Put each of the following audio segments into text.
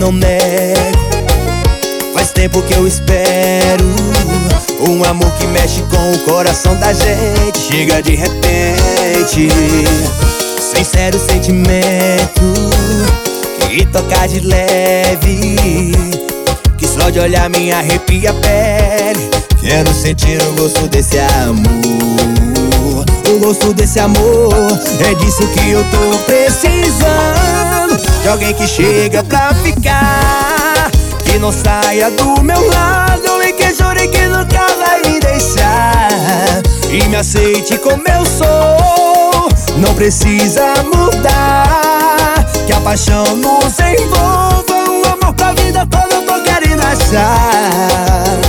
não nego. Faz tempo que eu espero um amor que mexe com o coração da gente. Chega de repente, sincero sentimento que toca de leve, que só de olhar me arrepia a pele. Quero sentir o gosto desse amor, o gosto desse amor. É disso que eu tô precisando, de alguém que chega pra ficar, que não saia do meu lado e que jure que nunca vai me deixar, e me aceite como eu sou. Não precisa mudar, que a paixão nos envolva. Um amor pra vida toda eu tô querendo achar.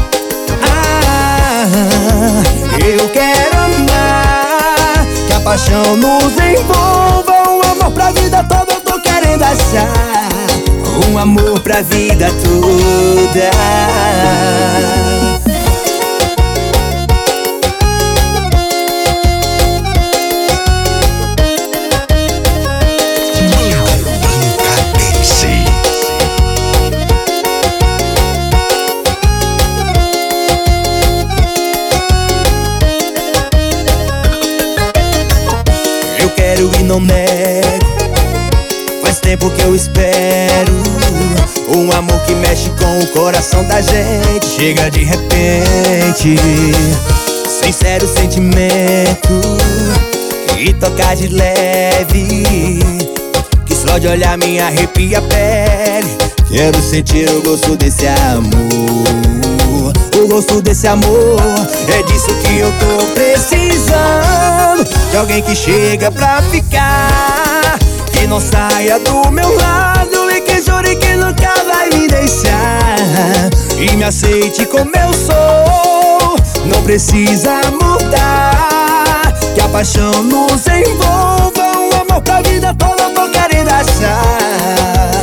Eu quero amar, que a paixão nos envolva. Um amor pra vida toda eu tô querendo achar. Um amor pra vida toda. Eu quero e não nego. Faz tempo que eu espero um amor que mexe com o coração da gente. Chega de repente, sincero sentimento que toca de leve, que só de olhar me arrepia a pele. Quero sentir o gosto desse amor, o gosto desse amor. É disso que eu tô precisando, de alguém que chega pra ficar, que não saia do meu lado e que jure que nunca vai me deixar, e me aceite como eu sou. Não precisa mudar, que a paixão nos envolva. Um amor pra vida toda eu tô querendo achar.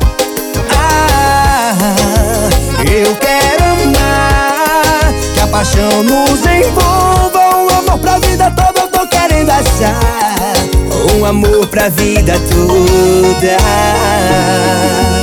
Eu quero amar, que a paixão nos envolva. Um amor pra vida toda eu tô querendo achar. Um amor pra vida toda.